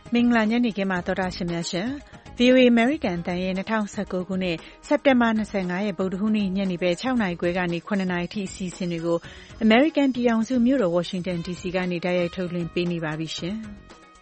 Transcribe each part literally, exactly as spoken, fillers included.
မင်္ဂလာညနေခင်းမှာသောတာရှင်များရှင် ဗွီအိုအေ American အသံရဲ့၂၀၁၉ခုနှစ်စက်တင်ဘာ၂၅ရက်ဗုဒ္ဓဟူးနေ့ညနေပဲ၆နာရီခွဲကနေ၇နာရီထိအစီအစဉ်တွေကို American ပြည်ထောင်စုမြို့တော် Washington ဒီ စီ ကနေတိုက်ရိုက်ထုတ်လွှင့်ပေးနေပါပြီရှင်။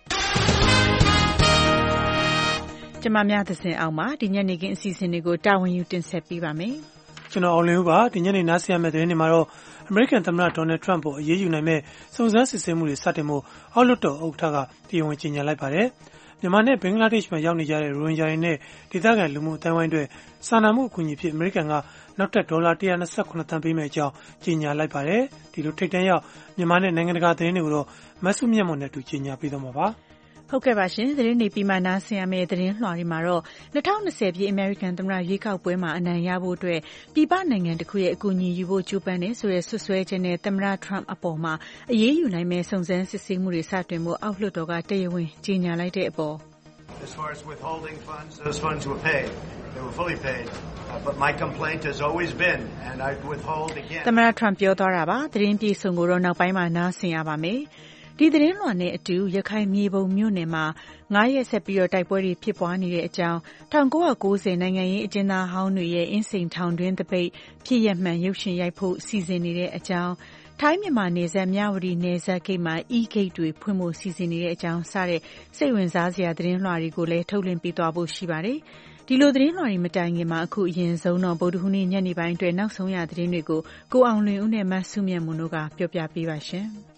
ကျွန်မများသစဉ်အောင်မှာဒီညနေခင်းအစီအစဉ်တွေကိုတာဝန်ယူတင်ဆက်ပေးပါမယ်။ကျွန်တော်အောင်လင်းဦးပါဒီညနေနားဆင်ရမယ့်သတင်းတွေမှာတော့ American သမ္မတ Donald Trump ကိုအရေးယူနိုင်မဲ့စုံစမ်းစစ်ဆေးမှုတွေစတင်မှုအောက်လွှတ်တော်ဥက္ကဋ္ဌကတရားဝင်ကြေညာလိုက်ပါတယ်။မြန်မာနဲ့ဘင်္ဂလားဒေ့ရှ်မှာရောက်နေကြတဲ့ရိုဟင်ဂျာတွေနဲ့ဒေသခံလူမှုအသိုင်းအဝိုင်းတွေစာနာမှုအကူအညီဖြစ် American ကနောက်ထပ်ဒေါ်လာone hundred twenty-sevenသန်းပေးမယ့်အကြောင်းကြေညာလိုက်ပါတယ်။ဒီလိုထိပ်တန်းရောက်မြန်မာနဲ့နိုင်ငံတကာသတင်းတွေကိုတော့မဆုမြတ်မွန်နဲ့တူကြေညာပေးသွားမှာပါ။ဟုတ်ကဲ့ပါရှင်သတင်းနေပြီးမှနားဆင်ရမယ့်သတင်းလွှာတွေမှာတော့၂၀၂၀ပြည့် American သမ္မတရွေးကောက်ပွဲမှာအနိုင်ရဖို့အတွက်ပြည်ပနိုင်ငံတစ်ခုရဲ့အကူအညီယူဖို့ကြိုးပမ်းနေဆိုတဲ့ဆွဆွဲချက်နဲ့သမ္မတ Trump အပေါ်မှာအရေးယူနိုင်မဲ့စုံစမ်းစစ်ဆေးမှုတွေစတင်ဖို့အောက်လွှတ်တော်ကတရားဝင်ကြေညာလိုက်တဲ့အပေါ် As far as withholding funds, those funds were paid. They were fully paid. Uh, but my complaint has always been, and I withhold again. သမ္မတ Trump ပြောသွားတာပါသတင်းပြေဆုံးကိုတော့နောက်ပိုင်းမှာနားဆင်ရပါမယ်။ဒီသတင်းလွှာနဲ့အတူရခိုင်မြေပုံမြို့နယ်မှာငါးရက်ဆက်ပြီးတော့တိုက်ပွဲတွေဖြစ်ပွားနေတဲ့အကြောင်း၁၉၉၀နိုင်ငံရေးအကျဉ်းသားဟောင်းတွေရဲ့အင်းစိန်ထောင်တွင်းတပိတ်ဖြစ်ရမှန်ရုပ်ရှင်ရိုက်ဖို့စီစဉ်နေတဲ့အကြောင်းထိုင်းမြန်မာနယ်စပ်မြဝတီနယ်စပ်ဂိတ်မှာ e-gate တွေဖွင့်ဖို့စီစဉ်နေတဲ့အကြောင်းစတဲ့စိတ်ဝင်စားစရာသတင်းလွှာတွေကိုလည်းထုတ်လွှင့်ပေးသွားဖို့ရှိပါတယ်။ဒီလိုသတင်းလွှာတွေမတိုင်ခင်မှာအခုအရင်ဆုံးတော့ဗုဒ္ဓဟူးနေ့ညနေပိုင်းအတွက်နောက်ဆုံးရသတင်းတွေကိုကိုအောင်လွင်ဦးနဲ့မဆုမြတ်မွန်တို့ကပြောပြပေးပါရှင်။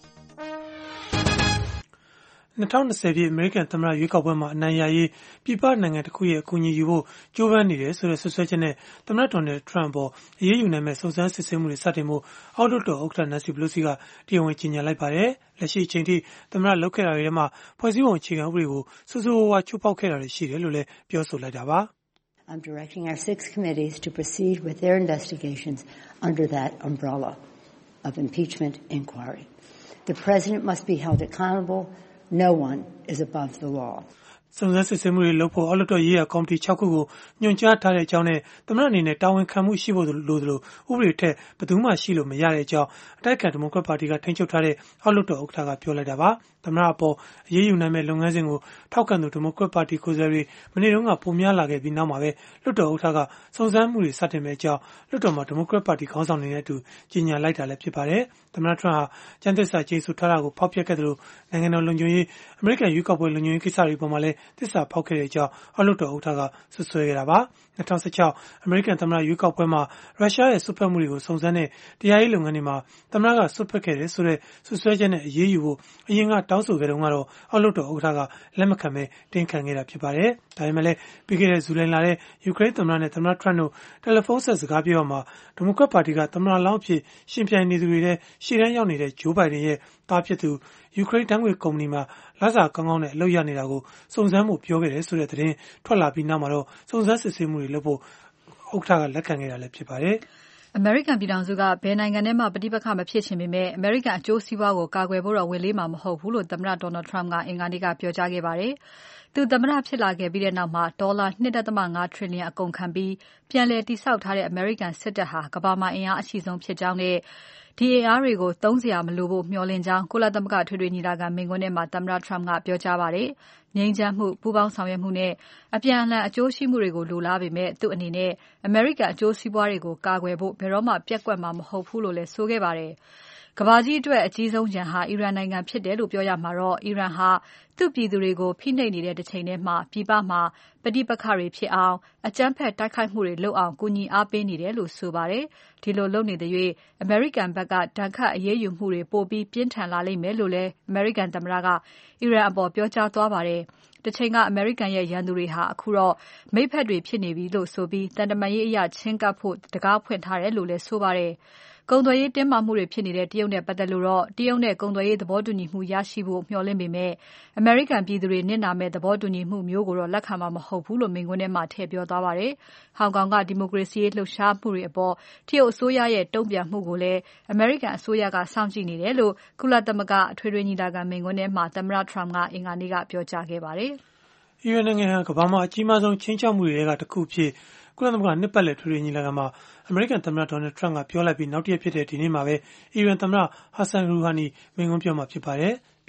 ၂၀၂၀ပြည့် American သမ္မတရွေးကောက်ပွဲမှာအနိုင်ရရေးပြည်ပနိုင်ငံတစ်ခုရဲ့အကူအညီယူဖို့ကြိုးပမ်းနေတယ်ဆိုတဲ့ဆွဆွဲချက်နဲ့သမ္မတ Donald Trump ပေါ်အရေးယူနိုင်မဲ့စုံစမ်းစစ်ဆေးမှုတွေစတင်မှုအောက်လွှတ်တော်ဥက္ကဋ္ဌ Nancy Pelosi ကတရားဝင်ကြေညာလိုက်ပါတယ်။လက်ရှိအချိန်ထိသမ္မတလုပ်ခဲ့တာတွေထဲမှာဖွဲ့စည်းပုံအခြေခံဥပဒေကိုစိုးစိုးဝါးဝါချိုးဖောက်ခဲ့တာတွေရှိတယ်လို့လည်းပြောဆိုလိုက်တာပါ။ I'm directing our six committees to proceed with their investigations under that umbrella of impeachment inquiry. The president must be held accountable.No one is above the law. စုံစမ်းစစ်ဆေးမှုတွေလုပ်ဖို့အောက်လွှတ်တော်ရေးရာကော်မတီ၆ခုကိုညွှန်ကြားထားတဲ့အကြောင်းနဲ့သမ္မတအနေနဲ့တာဝန်ခံမှုရှိဖို့လိုသလိုဥပဒေထက်ဘယ်သူမှရှိလို့မရတဲ့အကြောင်းအတိုက်အခံဒီမိုကရက်ပါတီကထိန်းချုပ်ထားတဲ့အောက်လွှတ်တော်ဥက္ကဋ္ဌကပြောလိုက်တာပါ။သမ္မတအပေါ်အရေးယူနိုင်မဲ့လုပ်ငန်းစဉ်ကိုထောက်ခံသူဒီမိုကရက်ပါတီကိုယ်စားလှယ်တွေမနေ့တုန်းကပုံများလာခဲ့ပြီးနောက်မှာပဲလွှတ်တော်ဥက္ကဋ္ဌကစုံစမ်းမှုတွေစတင်မဲ့အကြောင်းလွှတ်တော်မှာဒီမိုကရက်ပါတီခေါင်းဆောင်တွေနဲ့အတူကြေညာလိုက်တာလည်းဖြစ်ပါတယ်။သမ္မတ Trump ဟာကျန်းသစ္စာကျိန်ဆိုထားတာကိုဖောက်ဖျက်ခဲ့တယ်လို့နိုင်ငံတော်လုံခြုံရေးအမေရိကန်ရွေးကောက်ပွဲလုံခြုံရေးကိစ္စတွေပေါ်မှာလည်းသစ္စာဖောက်ခဲ့တဲ့အကြောင်းအောက်လွှတ်တော်ဥက္ကဋ္ဌကဆွဆွဲခဲ့တာပါ။၂၀၁၆အမေရိကန်သမ္မတရွေးကောက်ပွဲမှာရုရှားရဲ့စွက်ဖက်မှုတွေကိုစုံစမ်းတဲ့တရားရေးလုပ်ငန်းတွေမှာသမ္မတကစွက်ဖက်ခဲ့တယ်ဆိုတဲ့ဆွဆွဲချက်နဲ့အရေးယူဖို့အရင်ကတောင်းဆိုခဲ့တုန်းကတော့အောက်လွှတ်တော်ဥက္ကဋ္ဌကလက်မခံဘဲတင်းခံခဲ့တာဖြစ်ပါတယ်။ဒါပေမဲ့လည်းပြီးခဲ့တဲ့ဇူလိုင်လထဲယူကရိန်းသမ္မတနဲ့သမ္မတ Trump တို့တယ်လီဖုန်းဆက်စကားပြောမှာဒီမိုကရက်ပါတီကသမ္မတလောင်းအဖြစ်ရှင်ပြိုင်နေသူတွေထဲရှေ့တန်းရောက်နေတဲ့ဂျိုးဘိုင်ဒန်ရဲ့သားဖြစ်သူယူကရိန်းတန်းငွေကုမ္ပဏီမှာလစာကောင်းကောင်းနဲ့အလုပ်ရနေတာကိုစုံစမ်းမှုပြောခဲ့တယ်ဆိုတဲ့သတင်းထွက်လာပြီးနောက်မှာတော့စုံစမ်းစစ်ဆေးမှုတွေလုပ်ဖို့ဥက္ကဋ္ဌကလက်ခံခဲ့တာလည်းဖြစ်ပါတယ်။ American ပြည်ထောင်စုကဘယ်နိုင်ငံနဲ့မှပဋိပက္ခမဖြစ်ချင်ပေမဲ့ American အကျိုးစီးပွားကိုကာကွယ်ဖို့တော့ဝင်လေးမှာမဟုတ်ဘူးလို့သမ္မတ Donald Trump ကအင်္ဂါနေ့ကပြောကြားခဲ့ပါတယ်။သူသမ္မတဖြစ်လာခဲ့ပြီးတဲ့နောက်မှာဒေါ်လာ two point five ထရီလီယံအကုန်ခံပြီးပြန်လည်တည်ဆောက်ထားတဲ့ American စစ်တပ်ဟာကမ္ဘာမှာအင်အားအရှိဆုံးဖြစ်ကြောင်းနဲ့ဒီအင်အားတွေကိုသုံးစရာမလိုဖို့မျှော်လင့်ကြောင်းကုလသမဂ္ဂထွေထွေညီလာခံမိန့်ခွန်းထဲမှာသမ္မတ Trump ကပြောကြားပါတယ်။ငြိမ်းချမ်းမှုပူးပေါင်းဆောင်ရွက်မှုနဲ့အပြန်အလှန်အကျိုးရှိမှုတွေကိုလိုလားပေမဲ့သူ့အနေနဲ့ American အကျိုးစီးပွားတွေကိုကာကွယ်ဖို့ဘယ်တော့မှပျက်ကွက်မှာမဟုတ်ဘူးလို့လည်းဆိုခဲ့ပါတယ်။ကမ္ဘာကြီးအတွက်အကြီးဆုံးရန်ဟာအီရန်နိုင်ငံဖြစ်တယ်လို့ပြောရမှာတော့အီရန်ဟာသူ့ပြည်သူတွေကိုဖိနှိပ်နေတဲ့တစ်ချိန်တည်းမှာပြည်ပမှာပဋိပက္ခတွေဖြစ်အောင်အကြမ်းဖက်တိုက်ခိုက်မှုတွေလုပ်အောင်ကူညီအားပေးနေတယ်လို့ဆိုပါတယ်။ဒီလိုလုပ်နေတဲ့၍ American ဘက်ကဒဏ်ခတ်အရေးယူမှုတွေပိုပြီးပြင်းထန်လာလိမ့်မယ်လို့လည်း American သမ္မတကအီရန်အပေါ်ပြောကြားသွားပါတယ်။တစ်ချိန်က American ရဲ့ရန်သူတွေဟာအခုတော့မိတ်ဖက်တွေဖြစ်နေပြီလို့ဆိုပြီးတန်တမာရေးအရချင်းကပ်ဖို့တကားဖွင့်ထားတယ်လို့လည်းဆိုပါတယ်။ကုန်သွယ်ရေးတင်းမာမှုတွေဖြစ်နေတဲ့တရုတ်နဲ့ပတ်သက်လို့တော့တရုတ်နဲ့ကုန်သွယ်ရေးသဘောတူညီမှုရရှိဖို့မျှော်လင့်ပေမဲ့ American ပြည်သူတွေနစ်နာမဲ့သဘောတူညီမှုမျိုးကိုတော့လက်ခံမှာမဟုတ်ဘူးလို့မိန့်ခွန်းထဲမှာထည့်ပြောသွားပါတယ်။ဟောင်ကောင်ကဒီမိုကရေစီရေးလှုပ်ရှားမှုတွေအပေါ်တရုတ်အစိုးရရဲ့တုံ့ပြန်မှုကိုလည်း American အစိုးရကစောင့်ကြည့်နေတယ်လို့ကုလသမဂ္ဂအထွေထွေညီလာခံမိန့်ခွန်းထဲမှာသမ္မတ Trump ကအင်္ဂါနေ့ကပြောကြားခဲ့ပါတယ်။အီရန်နိုင်ငံဟာကမ္ဘာမှာအကြီးမားဆုံးချင်းချောက်မှုတွေကတစ်ခုဖြစ်ကုလသမဂ္ဂနှစ်ပတ်လည်ထွေထွေညီလာခံမှာအမေရိကန်သမ္မတ Donald Trump ကပြောလိုက်ပြီးနောက်တစ်ရက်ဖြစ်တဲ့ဒီနေ့မှာပဲအီရန်သမ္မတ Hassan Rouhani မိန့်ခွန်းပြောမှာဖြစ်ပါတယ်။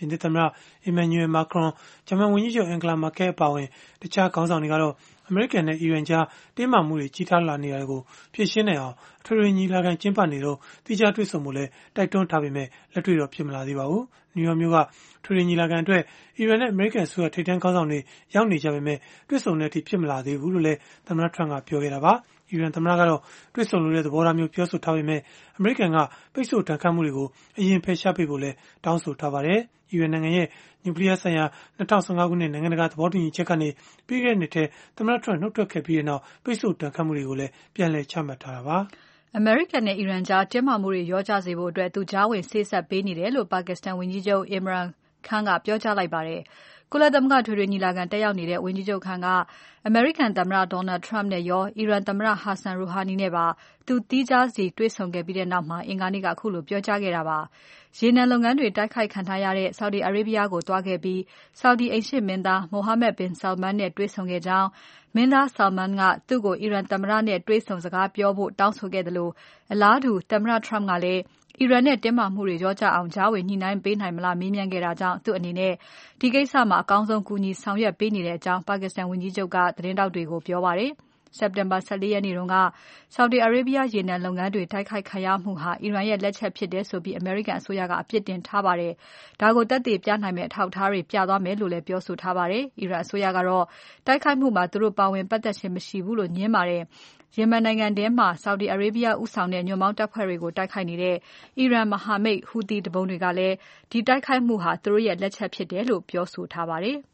ပြင်သစ်သမ္မတ Emmanuel Macron ဂျာမန်ဝန်ကြီးချုပ် Angela Merkel အပါအဝင်တခြားခေါင်းဆောင်တွေကတော့အမေရိကန်နဲ့အီရန်ကြားတင်းမာမှုတွေကြီးထွားလာနေတာကိုဖြေရှင်းနိုင်အောင်အထွေထွေညီလာခံကျင်းပနေတော့တိကျတွေ့ဆုံမှုလည်းတိုက်တွန်းထားပေမဲ့လက်တွေ့တော့ဖြစ်မလာသေးပါဘူး။ နယူးယောက်မြို့ကထွေထွေညီလာခံအတွက်အီရန်နဲ့အမေရိကန်ဆိုရထိပ်တန်းခေါင်းဆောင်တွေရောက်နေကြပေမဲ့တွေ့ဆုံတဲ့အထိဖြစ်မလာသေးဘူးလို့လည်းသမ္မတထရမ့်ကပြောခဲ့တာပါ။အီရန်သမ္မတကတော့တွေ့ဆုံလိုတဲ့သဘောထားမျိုးပြောဆိုထားပေမဲ့အမေရိကန်ကပိတ်ဆို့တန်ခတ်မှုတွေကိုအရင်ဖယ်ရှားပေးဖို့လည်းတောင်းဆိုထားပါတယ်။အီရန်နိုင်ငံရဲ့နျူကလ িয়ার ဆိုင်ရာ၂၀၁၅ခုနှစ်နိုင်ငံတကာသဘောတူညီချက်ကနေပြီးခဲ့တဲ့နှစ်ထဲသမ္မတထရမ့်နှုတ်ထွက်ခဲ့ပြီးနောက်ပိတ်ဆို့တန်ခတ်မှုတွေကိုလည်းပြန်လည်ချမှတ်ထားတာပါ။အမေရိကန်နဲ့အီရန်ကြားတင်းမာမှုတွေရောကြစေဖို့အတွက်သူကြားဝင်စေ့စပ်ပေးနေတယ်လို့ပါကစ္စတန်ဝန်ကြီးချုပ် Imran Khan ကပြောကြားလိုက်ပါတယ်။ကုလသမဂ္ဂထွေထွေညီလာခံတက်ရောက်နေတဲ့ဝန်ကြီးချုပ် Khan ကအမေရိကန်သမ္မတ Donald Trump နဲ့ရောအီရန်သမ္မတ Hassan Rouhani နဲ့ပါသူသီးခြားစီတွေ့ဆုံခဲ့ပြီးနောက်မှာအင်္ဂါနေ့ကခုလိုပြောကြားခဲ့တာပါ။ရေနံလုပ်ငန်းတွေတိုက်ခိုက်ခံထားရတဲ့ Saudi Arabia ကိုသွားခဲ့ပြီး Saudi အိမ်ရှေ့မင်းသား Mohammed bin Salman နဲ့တွေ့ဆုံခဲ့ကြောင်းမင်းသား Salman ကသူ့ကိုအီရန်သမ္မတနဲ့တွေ့ဆုံစကားပြောဖို့တောင်းဆိုခဲ့သလိုအလားတူသမ္မတ Trump ကလည်းအီရန်နဲ့တင်းမာမှုတွေရောကြအောင်ကြားဝင်ညှိနှိုင်းပေးနိုင်မလားမေးမြန်းခဲ့တာကြောင့်သူ့အနေနဲ့ဒီကိစ္စမှာအကောင်းဆုံးကူညီဆောင်ရွက်ပေးနေတဲ့အကြောင်းပါကစ္စတန်ဝန်ကြီးချုပ်ကသတင်းထောက်တွေကိုပြောပါတယ်။ စက်တင်ဘာ၁၄ရက်နေ့တုန်းက Saudi Arabia ရေနံလုပ်ငန်းတွေတိုက်ခိုက်ခံရမှုဟာအီရန်ရဲ့လက်ချက်ဖြစ်တယ်ဆိုပြီးအမေရိကန်အစိုးရကအပြစ်တင်ထားပါတယ်။ဒါကိုသက်သေပြနိုင်မယ့်အထောက်အထားတွေပြသွားမယ်လို့လည်းပြောဆိုထားပါတယ်။အီရန်အစိုးရကတော့တိုက်ခိုက်မှုမှာသူတို့ပါဝင်ပတ်သက်ခြင်းမရှိဘူးလို့ငြင်းပါတယ်။ယီမန်နိုင်ငံထဲမှာ Saudi Arabia ဦးဆောင်တဲ့ညွန့်ပေါင်းတပ်ဖွဲ့တွေကိုတိုက်ခိုက်နေတဲ့အီရန်မဟာမိတ် Houthi သူပုန်တွေကလည်းဒီတိုက်ခိုက်မှုဟာသူတို့ရဲ့လက်ချက်ဖြစ်တယ်လို့ပြောဆိုထားပါတယ်။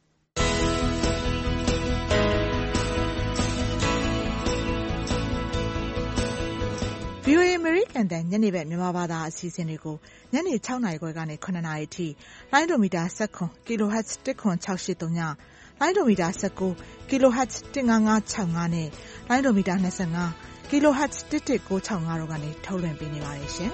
VOA American တန်ညနေဘက်မြန်မာဘာသာအစီအစဉ်တွေကိုညနေ၆နာရီခွဲကနေ၇နာရီအထိလိုင်းဒိုမီတာ၁၇ kilohertz ၁၇၆၈၃ညလိုင်းဒိုမီတာ၁၉ kilohertz ၁၅၅၆၅နဲ့လိုင်းဒိုမီတာ၂၅ kilohertz ၁၁၉၆၅တို့ကနေထုတ်လွှင့်ပေးနေပါတယ်ရှင်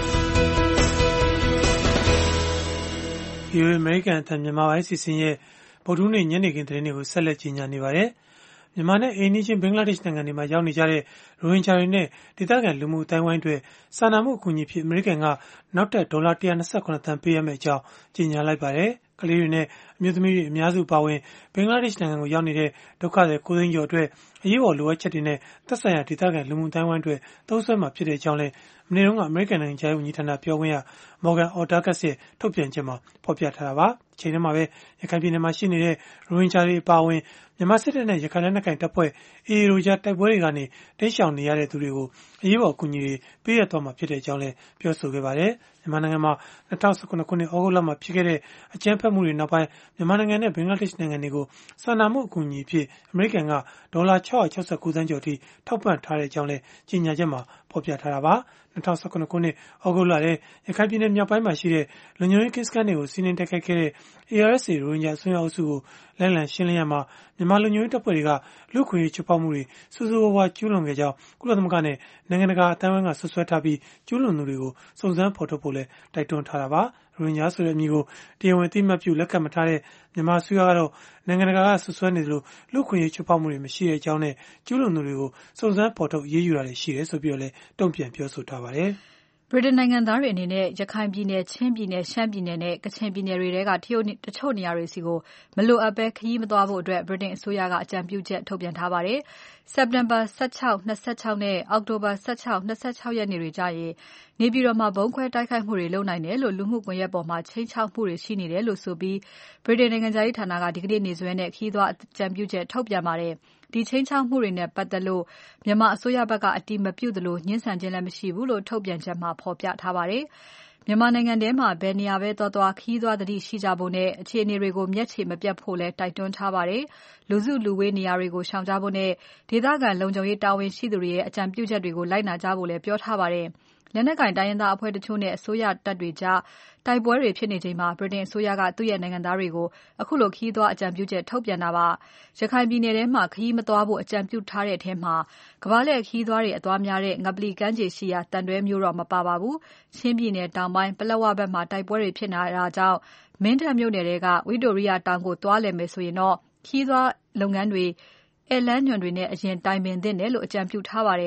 ။ VOA American အသံမြန်မာပိုင်းစီစဉ်ရဲ့ဗုဒ္ဓဟူးနေ့ညနေခင်းသတင်းတွေကိုဆက်လက်ကြီးညာနေပါတယ်။မြန်မာနဲ့အိမ်နီးချင်းဘင်္ဂလားဒေ့ရှ်နိုင်ငံတွေမှာရောက်နေကြတဲ့ရိုဟင်ဂျာတွေနဲ့ဒေသခံလူမှုအတိုင်းဝိုင်းတွေစာနာမှုအကူအညီဖြစ်အမေရိကန်ကနောက်ထပ်ဒေါ်လာ၁၂၇သန်းပေးရမယ့်အကြောင်းကြေညာလိုက်ပါတယ်။ကလေးတွေနဲ့အမျိုးသမီးတွေအများစုပါဝင်ဘင်္ဂလားဒေ့ရှ်နိုင်ငံကိုရောက်နေတဲ့ဒုက္ခသည်ကိုသိန်းကျော်အတွက်အရေးပေါ်လိုအပ်ချက်တွေနဲ့သက်ဆိုင်ရာဒေသခံလူမှုအတိုင်းဝိုင်းတွေသုံးစွဲမှာဖြစ်တဲ့အကြောင်းလည်းမနေ့တုန်းကအမေရိကန်နိုင်ငံခြားရေးဝန်ကြီးဌာနပြောခွင့်ရ Morgan Ortagus ရဲ့ထုတ်ပြန်ချက်မှာဖော်ပြထားတာပါ။အချိန်ထဲမှာပဲရခိုင်ပြည်နယ်မှာရှိနေတဲ့ရိုဟင်ဂျာတွေအပါအဝင်မြန်မာစစ်တပ်နဲ့ရခိုင်လက်နက်ကိုင်တပ်ဖွဲ့ အေအေ တို့ကြားတိုက်ပွဲတွေကနေတိမ်းရှောင်နေရတဲ့သူတွေကိုအရေးပေါ်အကူအညီတွေပေးရသွားမှာဖြစ်တဲ့အကြောင်းလည်းပြောဆိုခဲ့ပါတယ်။မြန်မာနိုင်ငံမှာ၂၀၁၇ခုနှစ်ဩဂုတ်လမှာဖြစ်ခဲ့တဲ့အကြမ်းဖက်မှုတွေနောက်ပိုင်းမြန်မာနိုင်ငံနဲ့ဘင်္ဂလားဒေ့ရှ်နိုင်ငံတွေကိုစာနာမှုအကူအညီအဖြစ်အမေရိကန်ကဒေါ်လာ၆၆၉သန်းကျော်အထိထောက်ပံ့ထားတဲ့အကြောင်းလည်းကြေညာချက်မှာဖော်ပြထားတာပါ။၂၀၁၇ခုနှစ်ဩဂုတ်လထဲရခိုင်ပြည်နယ်မြောက်ပိုင်းမှာရှိတဲ့လုံခြုံရေးကင်းစခန်းတွေကိုစီးနင်းတိုက်ခိုက်ခဲ့တဲ့ အေအာရ်အက်စ် အေ ရိုဟင်ဂျာအစွန်းရောက်အုပ်စုကိုလိုက်လံရှင်းလင်းရမှာမြန်မာလုံခြုံရေးတပ်ဖွဲ့တွေကလူ့အခွင့်အရေးချိုးဖောက်မှုတွေဆိုးဆိုးဝါးဝါးကျူးလွန်ခဲ့ကြောင်းကုလသမဂ္ဂနဲ့နိုင်ငံတကာအတိုင်းအဝိုင်းကဆွဆွဲထားပြီးကျူးလွန်သူတွေကိုစုံစမ်းဖော်ထုတ်ဖို့လည်းတိုက်တွန်းထားတာပါ။ရိုဟင်ဂျာဆိုတဲ့အမည်ကိုတရားဝင်အသိအမှတ်ပြုလက်ခံမထားတဲ့မြန်မာအစိုးရကတော့နိုင်ငံတကာကဆွဆွဲနေသလိုလူ့အခွင့်အရေးချိုးဖောက်မှုတွေမရှိတဲ့အကြောင်းနဲ့ကျူးလွန်သူတွေကိုစုံစမ်းဖော်ထုတ်အရေးယူတာတွေရှိတယ်ဆိုပြီးတော့လည်းတုံ့ပြန်ပြောဆိုထားပါတယ်။ဗြိတိန်နိုင်ငံသားတွေအနေနဲ့ရခိုင်ပြည်နယ်၊ချင်းပြည်နယ်၊ရှမ်းပြည်နယ်နဲ့ကချင်ပြည်နယ်တွေထဲကတချို့နေရာတွေဆီကိုမလိုအပ်ဘဲခရီးမသွားဖို့အတွက်ဗြိတိန်အစိုးရကအကြံပြုချက်ထုတ်ပြန်ထားပါတယ်။စက်တင်ဘာ၁၆၊၂၆နဲ့အောက်တိုဘာ၁၆၊၂၆ရက်နေ့တွေကျရင်နေပြည်တော်မှာဗုံးခွဲတိုက်ခိုက်မှုတွေလုပ်နိုင်တယ်လို့လူမှုကွန်ရက်ပေါ်မှာခြိမ်းခြောက်မှုတွေရှိနေတယ်လို့ဆိုပြီးဗြိတိန်နိုင်ငံခြားရေးဌာနကဒီကနေ့နေ့စွဲနဲ့ခရီးသွားအကြံပြုချက်ထုတ်ပြန်ပါတယ်။ဒီခြိမ်းခြောက်မှုတွေနဲ့ပတ်သက်လို့မြန်မာအစိုးရဘက်ကအတည်မပြုသလိုညှင်းဆန်ခြင်းလည်းမရှိဘူးလို့ထုတ်ပြန်ချက်မှာဖော်ပြထားပါတယ်။မြန်မာနိုင်ငံထဲမှာဘယ်နေရာပဲသွားသွားခရီးသွားသတိရှိကြဖို့နဲ့အခြေအနေတွေကိုမျက်ခြေမပြတ်ဖို့လည်းတိုက်တွန်းထားပါတယ်။လူစုလူဝေးနေရာတွေကိုရှောင်ကြဖို့နဲ့ဒေသခံလုံခြုံရေးတာဝန်ရှိသူတွေရဲ့အကြံပြုချက်တွေကိုလိုက်နာကြဖို့လည်းပြောထားပါတယ်။လက်နက်ကိုင်တိုင်းရင်းသားအဖွဲ့တချို့နဲ့အစိုးရတပ်တွေကြားတိုက်ပွဲတွေဖြစ်နေချိန်မှာဗြိတိန်အစိုးရကသူ့ရဲ့နိုင်ငံသားတွေကိုအခုလိုခရီးသွားအကြံပြုချက်ထုတ်ပြန်တာပါ။ရခိုင်ပြည်နယ်ထဲမှာခရီးမသွားဖို့အကြံပြုထားတဲ့အထဲမှာကမ္ဘာလှည့်ခရီးသွားတွေအသွားများတဲ့ငပလီကမ်းခြေရှိရာသံတွဲမြို့တော့မပါပါဘူး။ချင်းပြည်နယ်တောင်ပိုင်းပလက်ဝဘက်မှာတိုက်ပွဲတွေဖြစ်နေတာကြောင့်မင်းတပ်မြို့နယ်ထဲကဝိတိုရိယတောင်ကိုသွားလည်မယ်ဆိုရင်တော့ခရီးသွားလုပ်ငန်းတွေဧည့်လမ်းညွှန်တွေနဲ့အရင်တိုင်ပင်သင့်တယ်လို့အကြံပြုထားပါတယ်။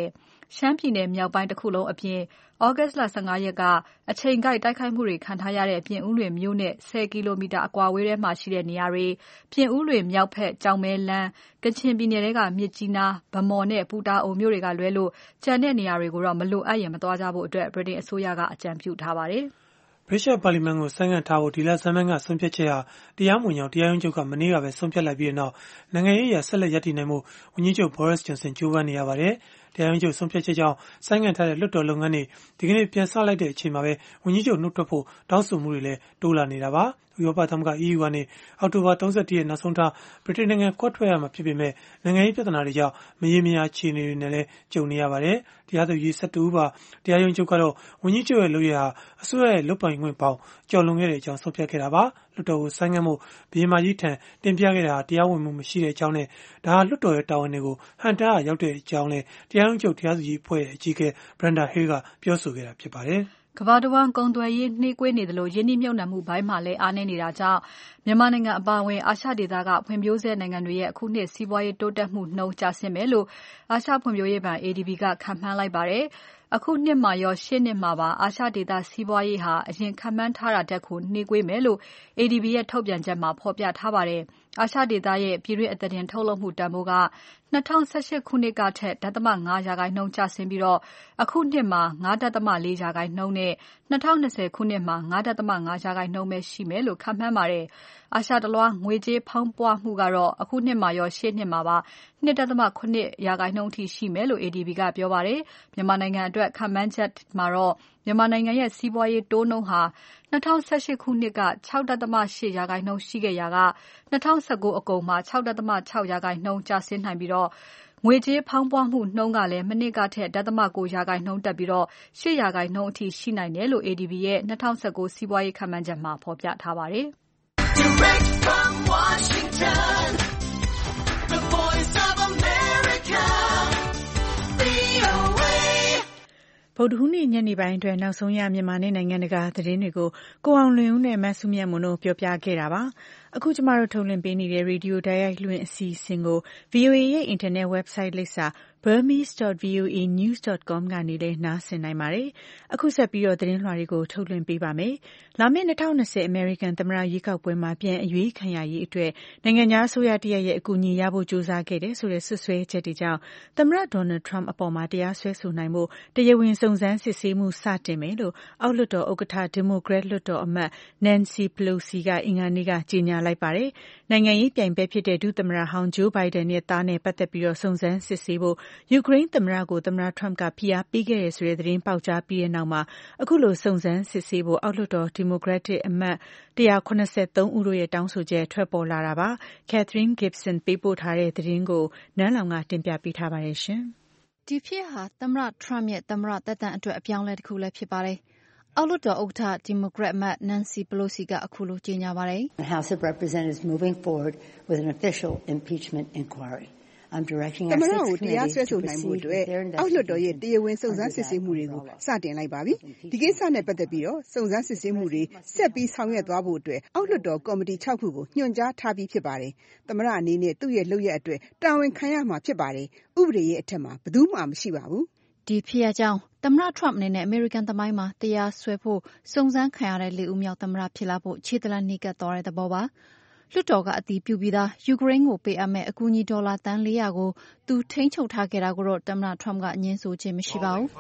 ရှမ်းပြည်နယ်မြောက်ပိုင်းတစ်ခုလုံးအပြင် August လ ၁၅ ရက်ကအချိန်ကိုက်တိုက်ခိုက်မှုတွေခံထားရတဲ့ပြင်ဦးလွင်မြို့နဲ့ဆယ်ကီလိုမီတာအကွာအဝေးထဲမှာရှိတဲ့နေရာတွေပြင်ဦးလွင်မြောက်ဖက်ကြောင်မဲလန်းကချင်ပြည်နယ်ကမြစ်ကြီးနားဗမော်နဲ့ပူတာအိုမြို့တွေကလွဲလို့ကျန်တဲ့နေရာတွေကိုတော့မလိုအပ်ရင်မသွားကြဖို့အတွက်ဗြိတိန်အစိုးရကအကြံပြုထားပါတယ်ဗြိတိန်ပါလီမန်ကိုဆိုင်းငံ့ထားဖို့ဒီလဆန်းပိုင်းကဆုံးဖြတ်ချက်ဟာတရားမဝင်ကြောင်းတရားရုံးချုပ်ကမနေ့ကပဲဆုံးဖြတ်လိုက်ပြီးတဲ့နောက်နိုင်ငံရေးအရဆက်လက်ရပ်တည်နိုင်မှုဝန်ကြီးချုပ် Boris Johnson ကြိုးပမ်းနေရပါတယ်။တရားရုံးချုပ်ဆုံးဖြတ်ချက်ကြောင့်ဆိုင်းငံ့ထားတဲ့လွှတ်တော်လုပ်ငန်းတွေဒီကနေ့ပြန်ဆလိုက်တဲ့အချိန်မှာပဲဝန်ကြီးချုပ်နှုတ်ထွက်ဖို့တောင်းဆိုမှုတွေလည်းတိုးလာနေတာပါ။ဥရောပသမဂ္ဂ E U ကနေအောက်တိုဘာ၃၁ရက်နောက်ဆုံးထားဗြိတိန်နိုင်ငံကွက်ထွက်ရမှာဖြစ်ပေမဲ့နိုင်ငံရေးပြဿနာတွေကြောင့်မရေမရာအခြေအနေတွေနဲ့လည်းကြုံနေရပါတယ်။တရားသူကြီး၁၁ဦးပါတရားရုံးချုပ်ကတော့ဝန်ကြီးချုပ်ရဲ့လုပ်ရဟာအစိုးရရဲ့လုပ်ပိုင်ခွင့်ပေါင်းကျော်လွန်ခဲ့တဲ့အကြောင်းဆုံးဖြတ်ခဲ့တာပါ။လွှတ်တော်ကိုဆိုင်းငံ့မှုဘီယမာကြီးထံတင်ပြခဲ့တာတရားဝင်မှုမရှိတဲ့အကြောင်းနဲ့ဒါဟာလွှတ်တော်ရဲ့တာဝန်တွေကိုဟန်တာရောက်တဲ့အကြောင်းလည်းတရားရုံးချုပ်တရားသူကြီးအဖွဲ့ရဲ့အကြီးအကဲ Brenda Hill ကပြောဆိုခဲ့တာဖြစ်ပါတယ်။ကမ္ဘာတဝန်းကုန်သွယ်ရေးနှေးကွေးနေသလိုရင်းနှီးမြှုပ်နှံမှုဘိုင်းမှာလည်းအားနည်းနေတာကြောင့်မြန်မာနိုင်ငံအပါအဝင်အာရှဒေသကဖွံ့ဖြိုးဆဲနိုင်ငံတွေရဲ့အခုနှစ်စီးပွားရေးတိုးတက်မှုနှုန်းကျဆင်းမယ်လို့အာရှဖွံ့ဖြိုးရေးဘဏ် A D B ကခန့်မှန်းလိုက်ပါတယ်။အခုနှစ်မှာရောရှေ့နှစ်မှာပါအာရှဒေသစီးပွားရေးဟာအရင်ခန့်မှန်းထားတာတက်ကိုနှေးကွေးမယ်လို့ A D B ရဲ့ထုတ်ပြန်ချက်မှာဖော်ပြထားပါတယ်။အာရှဒေသရဲ့ပြည်တွင်းအသားတင်ထုတ်လုပ်မှုတန်ဖိုးက၂၀၁၈ခုနှစ်ကထက် ဒသမ ၅ ရာခိုင်နှုန်းကျဆင်းပြီးတော့အခုနှစ်မှာ ၅ ဒသမ ၄ ရာခိုင်နှုန်းနဲ့၂၀၂၀ခုနှစ်မှာ ၅ ဒသမ ၅ ရာခိုင်နှုန်းပဲရှိမယ်လို့ခန့်မှန်းပါတယ်။အာရှတလွှားငွေကြေးဖောင်းပွမှုကတော့အခုနှစ်မှာရောရှေ့နှစ်မှာပါ၂ ဒသမ ၇ ရာခိုင်နှုန်းအထိရှိမယ်လို့ A D B ကပြောပါတယ်။မြန်မာနိုင်ငံအတွက်ခန့်မှန်းချက်မှာတော့မြန်မာနိုင်ငံရဲ့စီးပွားရေးတိုးနှုန်းဟာ၂၀၁၈ခုနှစ်က၆ ဒသမ ၈ ရာခိုင်နှုန်းရှိခဲ့ရာက၂၀၁၉အကုန်မှာ၆ ဒသမ ၆ ရာခိုင်နှုန်းကျဆင်းနိုင်ပြီးတော့ငွေကြေးဖောင်းပွမှုနှုန်းကလည်းမနှစ်ကထက် ဒသမ ၉ ရာခိုင်နှုန်းတက်ပြီးတော့၈ ရာခိုင်နှုန်းအထိရှိနိုင်တယ်လို့ A D B ရဲ့၂၀၁၉စီးပွားရေးခန့်မှန်းချက်မှာဖော်ပြထားပါတယ်။ Direct from Washington, the voice of America, V O A ဗုဒ္ဓဟူးနေ့ညနေပိုင်းအတွက်နောက်ဆုံးရမြန်မာနဲ့နိုင်ငံတကာသတင်းတွေကိုကိုအောင်လွင်ဦးနဲ့မဆုမြတ်မွန်တို့ပြောပြခဲ့တာပါ။အခုကျမတို့ထုတ်လွှင့်ပေးနေတဲ့ရေဒီယိုတိုက်ရိုက်လွှင့်အစီအစဉ်ကို V O A ရဲ့အင်တာနက် website လိပ်စာ burmese dot v o a news dot com ကနေလည်းနားဆင်နိုင်ပါတယ်။အခုဆက်ပြီးတော့သတင်းလွှာတွေကိုထုတ်လွှင့်ပေးပါမယ်။လာမယ့်၂၀၂၀အမေရိကန်သမ္မတရွေးကောက်ပွဲမှာပြန်အရွေးခံရရေးအတွက်နိုင်ငံခြားအစိုးရတရက်ရဲ့အကူအညီရဖို့ကြိုးစားခဲ့တဲ့ဆိုတဲ့ဆွဆွဲချက်တွေကြောင့်သမ္မတ Donald Trump အပေါ်မှာတရားစွဲဆိုနိုင်ဖို့တရားဝင်စုံစမ်းစစ်ဆေးမှုစတင်မယ်လို့အောက်လွှတ်တော်ဥက္ကဋ္ဌဒီမိုကရက်လွှတ်တော်အမတ် Nancy Pelosi ကအင်္ဂါနေ့ကကြေညာလိုက်ပါတယ်။နိုင်ငံရေးပြိုင်ဘက်ဖြစ်တဲ့ဒုသမ္မတဟောင်း Joe Biden ရဲ့သားနဲ့ပတ်သက်ပြီးတော့စုံစမ်းစစ်ဆေးဖို့ယူကရိန်းသမ္မတကိုသမ္မတ Trump ကဖိအားပေးခဲ့တယ်ဆိုတဲ့သတင်းပေါက်ကြားပြီးတဲ့နောက်မှာအခုလိုစုံစမ်းစစ်ဆေးဖို့အောက်လွှတ်တော်ဒီမိုကရက်တစ်အမတ်၁၇၃ဦးတို့ရဲ့တောင်းဆိုချက်ထွက်ပေါ်လာတာပါ။ Catherine Gibson ပေးပို့ထားတဲ့သတင်းကိုနန်းလောင်ကတင်ပြပေးထားပါတယ်ရှင်။ဒီဖြစ်ဟာသမ္မတ Trump ရဲ့သမ္မတသက်တမ်းအတွက်အပြောင်းအလဲတစ်ခုလည်းဖြစ်ပါတယ်။အောက်လွှတ်တော်ဥက္ကဋ္ဌဒီမိုကရက်အမတ် Nancy Pelosi ကအခုလိုကြေညာပါတယ်။ The House of Representatives moving forward with an official impeachment inquiry. သမ္မတကိုတရားစွဲဆိုနိုင်ဖို့အတွက်အောက်လွှတ်တော်ရဲ့တရားဝင်စုံစမ်းစစ်ဆေးမှုတွေကိုစတင်လိုက်ပါပြီ။ဒီကိစ္စနဲ့ပတ်သက်ပြီးတော့စုံစမ်းစစ်ဆေးမှုတွေဆက်ပြီးဆောင်ရွက်သွားဖို့အတွက်အောက်လွှတ်တော်ကော်မတီ၆ခုကိုညွှန်ကြားထားပြီးဖြစ်ပါတယ်။သမ္မတအနေနဲ့သူ့ရဲ့လုပ်ရက်အတွက်တာဝန်ခံရမှာဖြစ်ပါတယ်။ဥပဒေရဲ့အထက်မှာဘယ်သူမှမရှိပါဘူး။ဒီဖြစ်ရကြောင်းသမ္မတ Trump အနေနဲ့အမေရိကန်သမိုင်းမှာတရားစွဲဖို့စုံစမ်းခံရတဲ့လေးဦးမြောက်သမ္မတဖြစ်လာဖို့ခြေတလန့်နှိကပ်သွားတဲ့သဘောပါ။လွှတ်တော်ကအတည်ပြုပြီးသားယူကရိန်းကိုပေးအပ်မဲ့အကူအညီဒေါ်လာသန်း၄ရာကိုသူထိန်းချုပ်ထားခဲ့တာကိုတော့သမ္မတ Trump ကညှင်းဆိုခြင်းမရှိပါဘူး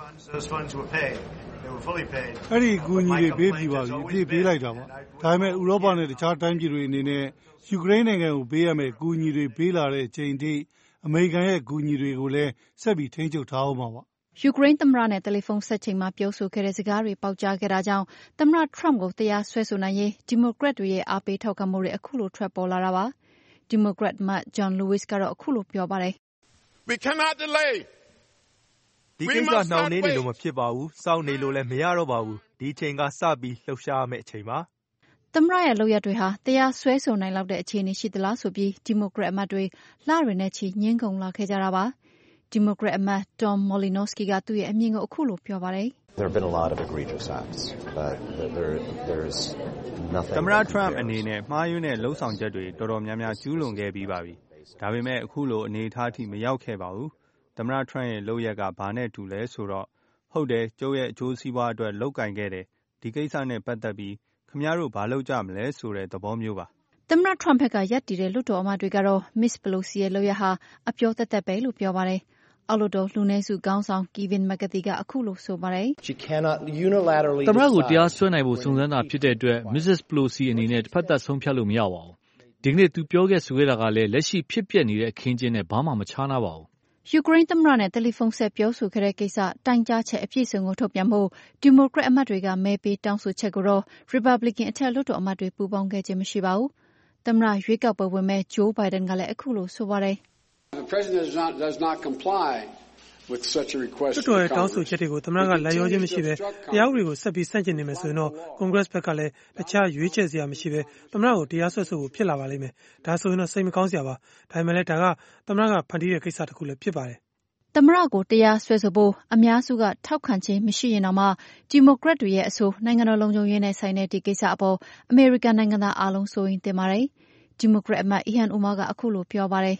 ။အဲ့ဒီအကူအညီတွေပေးပြီးပါပြီအပြည့်ပေးလိုက်တာပါ။ဒါပေမဲ့ဥရောပနဲ့တခြားတိုင်းပြည်တွေအနေနဲ့ယူကရိန်းနိုင်ငံကိုပေးရမယ့်အကူအညီတွေပေးလာတဲ့အချိန်ထိအမေရိကန်ရဲ့အကူအညီတွေကိုလည်းဆက်ပြီးထိန်းချုပ်ထားအောင်ပါပါ။ယူကရိန်းသမ္မတနဲ့တယ်လီဖုန်းဆက်ချိန်မှာပြောဆိုခဲ့တဲ့စကားတွေပေါက်ကြားခဲ့တာကြောင့်သမ္မတ Trump ကိုတရားစွဲဆိုနိုင်ရေးဒီမိုကရက်တွေရဲ့အားပေးထောက်ခံမှုတွေအခုလိုထွက်ပေါ်လာတာပါ။ဒီမိုကရက်အမတ် John Lewis ကတော့အခုလိုပြောပါတယ်။ We cannot delay. ဒီကိစ္စနှောင့်နှေးနေလို့မဖြစ်ပါဘူး။စောင့်နေလို့လည်းမရတော့ပါဘူး။ဒီအချိန်ကစပြီးလှုပ်ရှားရမယ့်အချိန်ပါ။သမ္မတရဲ့လုပ်ရက်တွေဟာတရားစွဲဆိုနိုင်လောက်တဲ့အခြေအနေရှိသလားဆိုပြီးဒီမိုကရက်အမတ်တွေလတွေနဲ့ချီညှင်းခုန်လာခဲ့ကြတာပါ။ဒီမိုကရက်အမတ် Tom Malinowski ကသူ့ရဲ့အမြင်ကိုအခုလိုပြောပါတယ်။ There have been a lot of egregious acts, but there there's nothing. သမ္မတ Trump အနေနဲ့မှားယွင်းတဲ့လှုံ့ဆော်ချက်တွေတော်တော်များများကျူးလွန်ခဲ့ပြီးပါပြီ။ဒါပေမဲ့အခုလိုအနေအထားထိမရောက်ခဲ့ပါဘူး။သမ္မတ Trump ရဲ့လုပ်ရက်ကဘာနဲ့တူလဲဆိုတော့ဟုတ်တယ်ကျုပ်ရဲ့အကျိုးစီးပွားအတွက်လုပ်ကင်ခဲ့တယ်ဒီကိစ္စနဲ့ပတ်သက်ပြီးခင်ဗျားတို့ဘာလုပ်ကြမလဲဆိုတဲ့သဘောမျိုးပါသမ္မတ Trump ဘက်ကရပ်တည်တဲ့လွှတ်တော်အမတ်တွေကတော့ Miz Pelosi ရဲ့လုပ်ရဟာအပြောသက်သက်ပဲလို့ပြောပါတယ်အောက်လွှတ်တော်လူနည်းစုခေါင်းဆောင် Kevin McCarthy ကအခုလိုဆိုပါတယ်သမ္မတကိုတရားစွဲနိုင်ဖို့စုံစမ်းတာဖြစ်တဲ့အတွက် Missus Pelosi အနေနဲ့တစ်ဖက်သက်ဆုံးဖြတ်လို့မရပါဘူးဒီကနေ့သူပြောခဲ့ဆိုခဲ့တာကလည်းလက်ရှိဖြစ်ပျက်နေတဲ့အခင်းကျင်းနဲ့ဘာမှမခြားနာပါဘူးယူကရိန်းသမ္မတနဲ့တယ်လီဖုန်းဆက်ပြောဆိုခဲ့တဲ့ကိစ္စတိုင်ကြားချက်အပြည့်အစုံကိုထုတ်ပြန်ဖို့ဒီမိုကရက်အမတ်တွေကမဲပေးတောင်းဆိုချက်ကိုတော့ Republican အထက်လွှတ်တော်အမတ်တွေပူးပေါင်းခဲ့ခြင်းမရှိပါဘူးသမ္မတရွေးကောက်ပွဲဝင်မဲ့ Joe Biden ကလည်းအခုလိုဆိုပါတယ်လွှတ်တော်ရဲ့တောင်းဆိုချက်တွေကိုသမ္မတကလိုက်ရောခြင်းမရှိဘဲတရားဥပဒေကိုဆက်ပြီးဆန့်ကျင်နေမယ်ဆိုရင်တော့ Congress ဘက်ကလည်းတခြားရွေးချယ်စရာမရှိဘဲသမ္မတကိုတရားစွဲဆိုဖို့ဖြစ်လာပါလိမ့်မယ်။ဒါဆိုရင်တော့စိတ်မကောင်းစရာပါ။ဒါပေမဲ့လည်းဒါကသမ္မတကဖန်တီးတဲ့ကိစ္စတစ်ခုလည်းဖြစ်ပါတယ်။သမ္မတကိုတရားစွဲဆိုဖို့အများစုကထောက်ခံခြင်းမရှိရင်တော့မှဒီမိုကရက်တွေရဲ့အဆိုနိုင်ငံတော်လုံခြုံရေးနဲ့ဆိုင်တဲ့ဒီကိစ္စအပေါ်အမေရိကန်နိုင်ငံသားအားလုံးစိုးရိမ်တင်ပါတယ်။ဒီမိုကရက်အမတ် Ilhan Omar ကအခုလိုပြောပါတယ်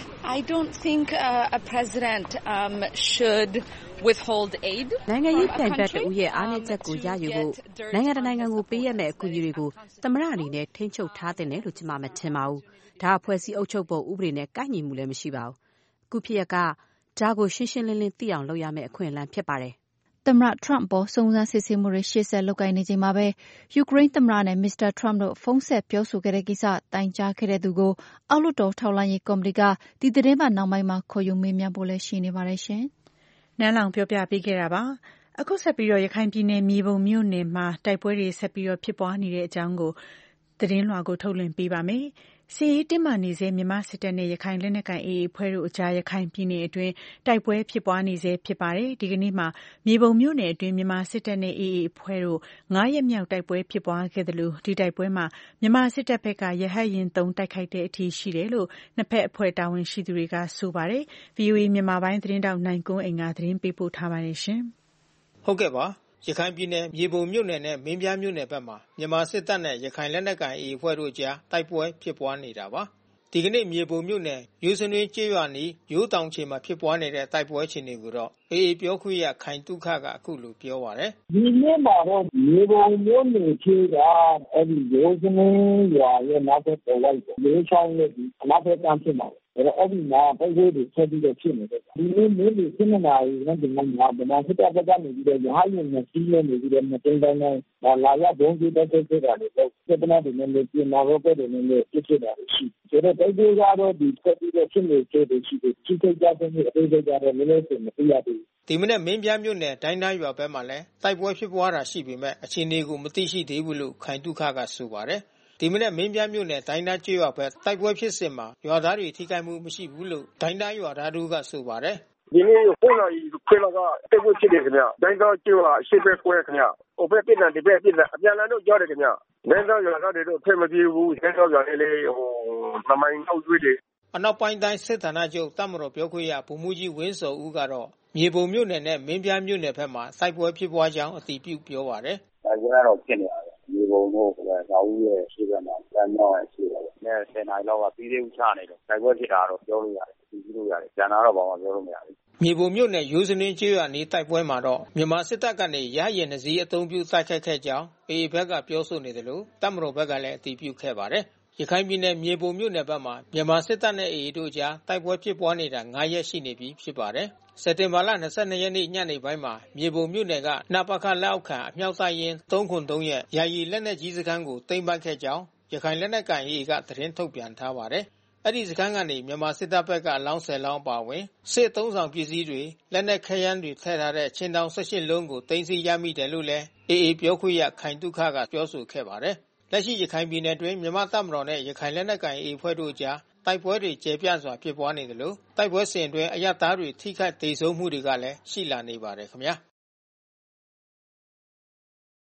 I don't think uh, a president um, should withhold aid. နိုင်ငံရေးပြိုင်ဘက်တူရဲ့အားနည်းချက်ကိုရယူဖို့နိုင်ငံတကာနိုင်ငံကိုပေးရမယ့်အကူအညီတွေကိုသမ္မတအနေနဲ့ထိန်းချုပ်ထားတဲ့နယ်လို့ကျွန်မမထင်ပါဘူး။ဒါအဖွဲ့အစည်းအုပ်ချုပ်ပုံဥပဒေနဲ့ကိုက်ညီမှုလည်းမရှိပါဘူး။အခုဖြစ်ရကဒါကိုရှင်းရှင်းလင်းလင်းသိအောင်လုပ်ရမယ့်အခွင့်အလမ်းဖြစ်ပါတယ်။သမ္မတ Trump ပေါ်စုံစမ်းစစ်ဆေးမှုတွေရှေ့ဆက်လုပ်ကိုင်နေချိန်မှာပဲယူကရိန်းသမ္မတနဲ့ Mister Trump တို့ဖုန်းဆက်ပြောဆိုခဲ့တဲ့ကိစ္စတိုင်ကြားခဲ့တဲ့သူကိုအောက်လွှတ်တော်ထောက်လှမ်းရေးကော်မတီကဒီသတင်းပတ်နောက်ပိုင်းမှာခေါ်ယူမေးမြန်းဖို့လည်းရှိနေပါတယ်ရှင်။နန်းလောင်ပြောပြပေးခဲ့တာပါ။အခုဆက်ပြီးတော့ရခိုင်ပြည်နယ်မြေပုံမြို့နယ်မှာတိုက်ပွဲတွေဆက်ပြီးတော့ဖြစ်ပွားနေတဲ့အကြောင်းကိုသတင်းလွှာကိုထုတ်လွှင့်ပေးပါမယ်။စစ်ရေးတင်းမာနေဆဲမြန်မာစစ်တပ်နဲ့ရခိုင်လက်နက်ကိုင် အေအေ အဖွဲ့တို့အကြားရခိုင်ပြည်နယ်အတွင်းတိုက်ပွဲဖြစ်ပွားနေဆဲဖြစ်ပါတယ်။ဒီကနေ့မှာမြေပုံမြို့နယ်အတွင်းမြန်မာစစ်တပ်နဲ့ အေအေ အဖွဲ့တို့ငါးရက်မြောက်တိုက်ပွဲဖြစ်ပွားခဲ့တယ်လို့ဒီတိုက်ပွဲမှာမြန်မာစစ်တပ်ဘက်ကရဟတ်ယာဉ်သုံးတိုက်ခိုက်တဲ့အထိရှိတယ်လို့နှစ်ဖက်အဖွဲ့တာဝန်ရှိသူတွေကဆိုပါတယ်။ ဗီအိုအေမြန်မာပိုင်းသတင်းတောက်နိုင်ကွန်းအိမ်ကသတင်းပေးပို့ထားပါတယ်ရှင်။ဟုတ်ကဲ့ပါရခိုင်ပြည်နယ်မြေပုံမြို့နယ်နဲ့မင်းပြားမြို့နယ်ဘက်မှာမြန်မာစစ်တပ်နဲ့ရခိုင်လက်နက်ကိုင် အေအေ အဖွဲ့တို့ကြားတိုက်ပွဲဖြစ်ပွားနေတာပါ။ဒီကနေ့မြေပုံမြို့နယ်ရိုးစင်းတွင်းကျေးရွာနီးရိုးတောင်ချေမှာဖြစ်ပွားနေတဲ့တိုက်ပွဲအခြေအနေကိုတော့ အေအေ ပြောခွင့်ရခိုင်တုခကအခုလိုပြောပါတယ်။ဒီနေ့မှာတော့မြေပုံမြို့နယ်ကျေးကအဲဒီရိုးစင်းရွာရဲ့နောက်ဘက်ပေါ်လိုက်လေးချောင်းရဲ့ဒီအနောက်ဘက်ကမ်းဖြစ်မှာအဲ့တော့အဲ့ဒီမှာတိုက်ပွဲတွေဆက်ပြီးတော့ဖြစ်နေတယ်ဒီနေ့နေ့ဒီခုနှစ်နာရီနဲ့ဒီမှာဗမာစစ်တပ်ကနေပြီးတော့ရဟန်းရင်နဲ့စီးနေပြီးတော့မတင်တိုင်းတိုင်းလာရဘုံကြီးတက်တက်ဖြစ်တာတွေတော့စက်ပနာတွေနဲ့ပြင်လာတော့တဲ့တွေနဲ့ဖြစ်ဖြစ်တာရှိတယ်ဒါတော့တိုက်ပွဲကတော့ဒီဆက်ပြီးတော့ဖြစ်နေတယ်ရှိတယ်ချိတ်ကြတဲ့နေအသေးစိတ်ကတော့လည်းလည်းမသိရဘူးဒီမနေ့မင်းပြားမြို့နယ်ဒိုင်းသားရွာဘက်မှာလည်းတိုက်ပွဲဖြစ်ပွားတာရှိပေမဲ့အခြေအနေကိုမသိရှိသေးဘူးလို့ခိုင်တုခကဆိုပါတယ်ဒီမနေ့မင်းပြားမြို့နယ်ဒိုင်းသားကျွော်ဘက်တိုက်ပွဲဖြစ်စဉ်မှာရွာသားတွေထိခိုက်မှုမရှိဘူးလို့ဒိုင်းသားရွာသားတို့ကဆိုပါတယ်ဒီနေ့ကိုလာရီခွေလာကတိုက်ပွဲဖြစ်တယ်ခင်ဗျဒိုင်းသားကျွော်အရှိပဲခွဲခင်ဗျဟိုဘက်ပြစ်တယ်ဒီဘက်ပြစ်တယ်အပြန်လာတော့ကြားတယ်ခင်ဗျဒိုင်းသားရွာသားတွေတော့ဖက်မပြေဘူးဒိုင်းသားရွာလေးလေးဟိုနမိုင်းတော့ကျွေးတယ်အနောက်ပိုင်းတိုင်းစစ်ဌာနချုပ်တပ်မတော်ပြောခွင့်ရဗိုလ်မှူးကြီးဝင်းစောဦးကတော့မြေပုံမြို့နယ်နဲ့မင်းပြားမြို့နယ်ဘက်မှာစိုက်ပွဲဖြစ်ပွားကြောင်းအတည်ပြုပြောပါတယ်တိုက်ပွဲတော့ဖြစ်နေတယ်မြေပုံတို့ကသာဦးရဲ့ရှိကမှာတန်းတော့ရှိတယ်။နဲ့ဆယ်နာရီလောက်ကပြီးသေးဦးချနေတယ်။တိုက်ပွဲဖြစ်တာတော့ပြောလို့ရတယ်။ပြီးလို့ရတယ်။ကျန်တာတော့ဘာမှပြောလို့မရဘူး။မြေပုံမြို့နယ်ရိုးစင်းကျေးရွာနေတိုက်ပွဲမှာတော့မြန်မာစစ်တပ်ကနေရဟရင်နှစီအုံပြုတိုက်ခိုက်ခဲ့ကြောင်းအေအေဘက်ကပြောဆိုနေတယ်လို့တပ်မတော်ဘက်ကလည်းအတည်ပြုခဲ့ပါတယ်။ရခိုင်ပြည်နယ်မြေပုံမြို့နယ်ဘက်မှာမြန်မာစစ်တပ်နဲ့အေအေတို့ကြားတိုက်ပွဲဖြစ်ပွားနေတာငါးရက်ရှိနေပြီဖြစ်ပါတယ်။စက်တင်ဘာလ၂၂ရက်နေ့ညနေပိုင်းမှာမြေပုံမြို့နယ်ကနပခလက်အောက်ခံအမြောက်တပ်ရင်း၃ခု၃ရဲ့ယာယီလက်နက်ကြီးစခန်းကိုသိမ်းပိုက်ခဲ့ကြောင်းရခိုင်လက်နက်ကိုင် အေအေ ကသတင်းထုတ်ပြန်ထားပါတယ်။အဲ့ဒီစခန်းကနေမြန်မာစစ်တပ်ဘက်ကအလောင်း၁၀လောင်းပါဝင်စစ်သုံးဆောင်ပစ္စည်းတွေလက်နက်ခဲယမ်းတွေထည့်ထားတဲ့ချင်းတောင်၁၈လုံးကိုသိမ်းဆည်းရမိတယ်လို့လည်း အေအေ ပြောခွင့်ရခိုင်တုခကပြောဆိုခဲ့ပါတယ်။လက်ရှိရခိုင်ပြည်နယ်တွင်းမြန်မာတပ်မတော်နဲ့ရခိုင်လက်နက်ကိုင် အေအေ အဖွဲ့တို့ကြားတိုက်ပွဲတွေကျေပြန့်စွာဖြစ်ပွားနေတယ်လို့တိုက်ပွဲစဉ်အတွင်းအရပ်သားတွေထိခိုက်ဒေဆုံးမှုတွေကလည်းရှိလာနေပါတယ်ခင်ဗျာ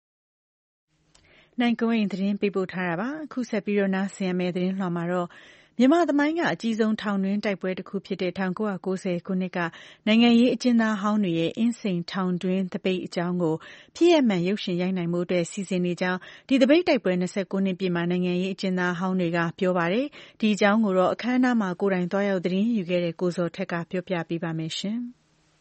နိုင်ကွန်းအိန်သတင်းပေးပို့ထားတာပါအခုဆက်ပြီးတော့နားဆင်ရမယ့်သတင်းလွှာမှာတော့မြန်မာသမိုင်းကအကြီးဆုံးထောင်တွင်းတိုက်ပွဲတစ်ခုဖြစ်တဲ့၁၉၉၀ခုနှစ်ကနိုင်ငံရေးအကျဉ်းသားဟောင်းတွေရဲ့အင်းစိန်ထောင်တွင်းသပိတ်အကြောင်းကိုဖြစ်ရပ်မှန်ရုပ်ရှင်ရိုက်နိုင်မှုအတွက်စီစဉ်နေကြောင်းဒီသပိတ်တိုက်ပွဲ၂၉နှစ်ပြည့်မှာနိုင်ငံရေးအကျဉ်းသားဟောင်းတွေကပြောပါတယ်။ဒီအကြောင်းကိုတော့အခမ်းအနားမှာကိုယ်တိုင်သွားရောက်သတင်းယူခဲ့တဲ့ကိုဇော်ထက်ကပြောပြပေးပါမယ်ရှင်။